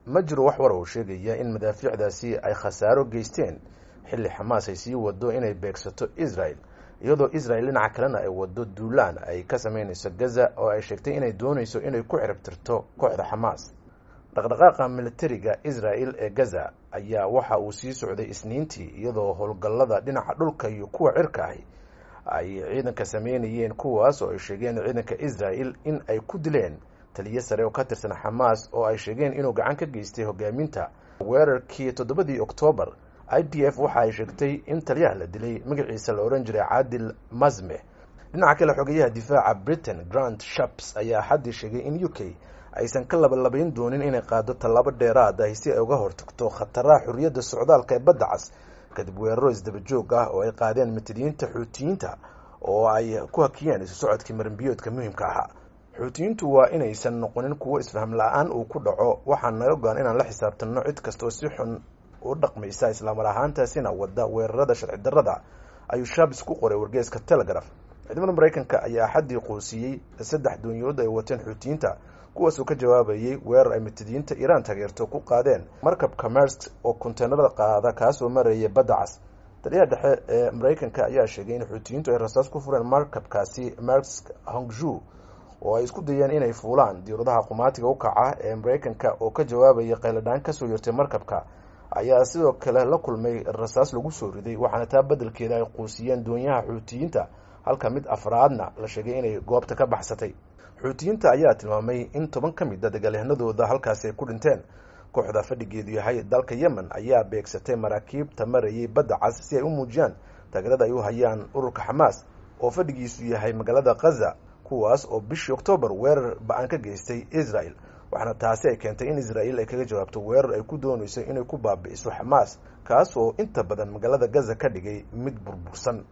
ma jiro wax war oo sheegaya in madaafiicdaasi ay khasaaro geysteen xilli xamaas ay sii wado inay beegsato Israel iyadoo Israel dhinaca kalena ay wado duulaan ay ka sameynayso Gaza oo ay sheegtay inay doonayso inay ku ciribtirto kooxda Xamaas. dhaqdhaqaaqa militariga Israel ee Gaza ayaa waxa uu sii socday Isniintii iyadoo howlgallada dhinaca dhulka iyo kuwa cirka ah ay ciidanka sameynayeen kuwaas oo ay sheegeen ciidanka Israel in ay ku dileen taliye sare oo ka tirsan Xamaas oo ay sheegeen inuu gacan ka geystay hogaaminta weerarkii 7 Oktoobar. IDF waxa ay sheegtay in taliyaha la dilay magaciisa la oran jiray Adil Mazmeh. dhinaca kale xogayaha difaaca Britain Grant Shapps ayaa xaddi sheegay in UK aysan ka labayn doonin inay qaado tallaabo dheeraad ah si ay uga hortagto khataraha xurriyadda socdaalka ee badda cas kadib weeraro isdaba joog ah oo ay qaadeen matadiinta Xuutiyiinta oo ay ku hakiyeen isu socodkii marinbiyoodka muhiimka ah. Xuutiyiintu waa inaysan noqonin kuwo isfaham la'aan uu ku dhaco, waxaan naga go'an inaan la xisaabtanno cid kasta oo si xun u dhaqmaysa isla mar ahaantaasina wada weerarada sharci darrada ayuu Shapps ku qoray wargeyska Telegraph. ciidamada Mareykanka ayaa xaddi qoosiyay 3 dooniyood ay wateen Xuutiyiinta kuwaas oo ka jawaabayay weerar ay matadiinta Iran taageerto ku qaadeen markabka Maersk oo konteenarada qaada kaas oo marayay badda cas. taliyaha dhexe ee Mareykanka ayaa sheegay in Xuutiyiintu ay rasaas ku fureen markabkaasi Maersk Hongju oo ay isku dayeen inay fuulaan diyaaradaha qumaatiga u kaca ee Mareykanka oo ka jawaabaya qayladaan ka soo yeertay markabka ayaa sidoo kale la kulmay rasaas lagu soo riday waxaana taa beddelkeeda ay qoosiyeen doonyaha Xuutiyiinta halka mid afraadna la sheegay inay goobta ka baxsatay. Xuutiyiinta ayaa tilmaamay in 10 ka mid ah dagaalyahanadooda halkaasi ay ku dhinteen. kooxda fadhigeedu yahay dalka Yemen ayaa beegsatay maraakiibta marayay badda cas si ay u muujiyaan taageerada ay u hayaan ururka Xamaas oo fadhigiisu yahay magaalada Gaza kuwaas oo bishii Oktoobar weerar ba'an ka geystay Israel waxaana taasi ay keentay in Israel ay kaga jawaabto weerar ay ku doonayso inay ku baabi'iso Xamaas kaas oo inta badan magaalada Gaza ka dhigay mid burbursan.